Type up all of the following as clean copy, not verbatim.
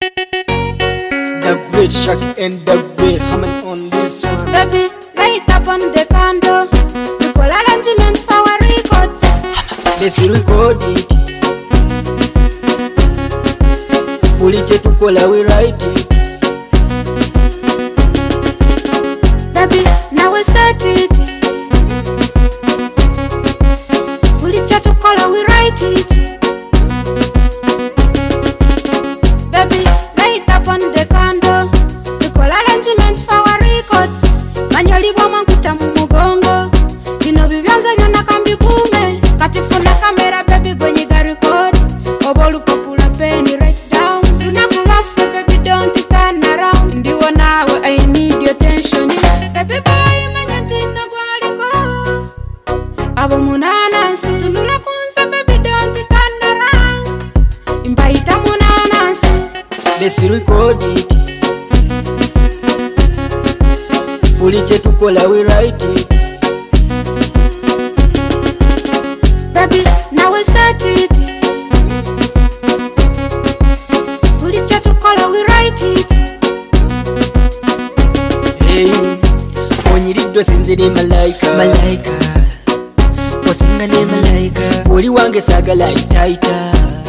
The great Shaq and the great Hammond on this one. Baby, light up on the candle. We call arrangement for our records. Let's record it. Pull it to call, we write it. Baby, now we set it. Pull it to call, we write it. Baby, light up on the candle. We call arrangement for our records. Manually woman kuta mumugongo. Bino bibyanza byonna kambikume. Katifuna kamera baby gwenye ga record. Obolu popula penny right down. Do not laugh baby, don't turn around. Ndiwo nawe I need your attention. Baby boy manyantina gwaliko. Abo munanasi tunula kunza baby, don't turn around. Imbaita munanasi. Let's record it. Pull it to call, we write it. Baby, now we set it. Pull it to call, we write it. Hey, onyiriddo sinziri malaika. Malaika, osinga ne malaika. Oli wange sagala itaita.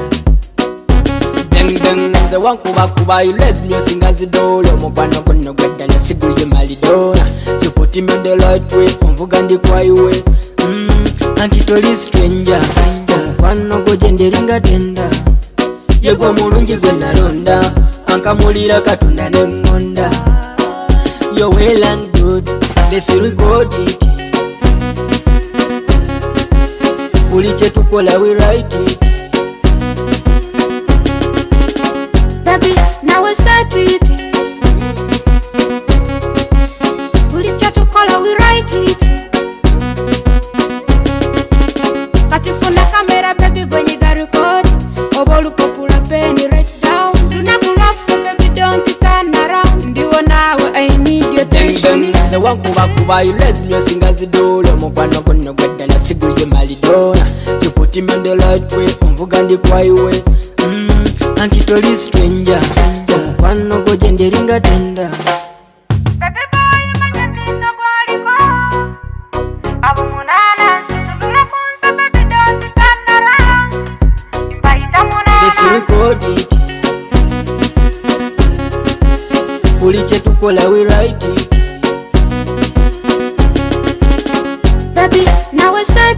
Bang bang nze wankubakuba ilezimyo singazidola. Omukwano guno gwaddala sigulye malidona. You put him in the right way, onvuga ndi kwaiwe. Anti toli stranger. Omukwano gwo gyenderinga tenda. Yegwe mulungi gwe nalonda. Ankamulira Katonda ne ngonda. You're well and good, let's record it. Pull it to call, we write it. Baby, now we set it. Pull it to call, we write it. Katifuna kamera baby gwenye ga record. Obolu popula penny right down. Do not laugh baby, don't turn around. Ndiwo nawe I need your attention. Nze wankubakuba ilezimyo singazidola. Omukwano guno gwaddala sigulye malidona. You put him in the right way, onvuga ndi kwaiwe. Anti toli stranger. Omukwano gwo gyenderinga tenda. Baby boy manyantina gwaliko. Abo munanasi tunula kunza baby, don't turn around. Imbaita Let's munanasi. record it. Pull it to call, we write it. Baby, now we set